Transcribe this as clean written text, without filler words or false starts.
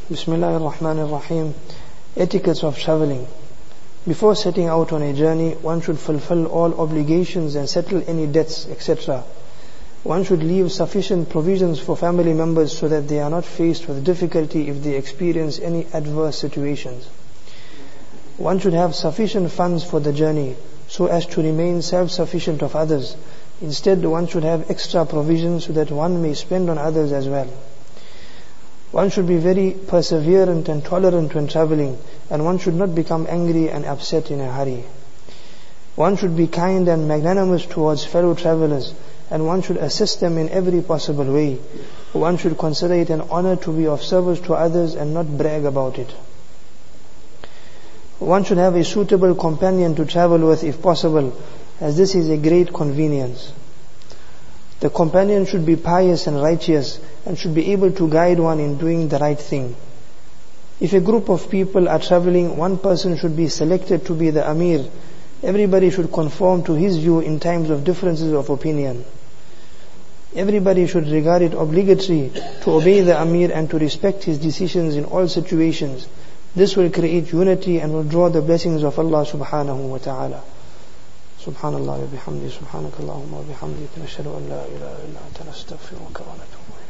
Bismillah ar-Rahman ar-Rahim. Etiquettes of traveling. Before setting out on a journey, one should fulfill all obligations and settle any debts, etc. One should leave sufficient provisions for family members so that they are not faced with difficulty if they experience any adverse situations. One should have sufficient funds for the journey so as to remain self-sufficient of others. Instead, one should have extra provisions so that one may spend on others as well. One should be very perseverant and tolerant when traveling, and one should not become angry and upset in a hurry. One should be kind and magnanimous towards fellow travelers, and one should assist them in every possible way. One should consider it an honor to be of service to others and not brag about it. One should have a suitable companion to travel with if possible, as this is a great convenience. The companion should be pious and righteous and should be able to guide one in doing the right thing. If a group of people are traveling, one person should be selected to be the Amir. Everybody should conform to his view in times of differences of opinion. Everybody should regard it obligatory to obey the Amir and to respect his decisions in all situations. This will create unity and will draw the blessings of Allah subhanahu wa ta'ala. Subhanallah wa bihamdi, subhanakallahumma wa bihamdi, nashhadu an la ilaha illa anta nastaghfiruka wa natubu.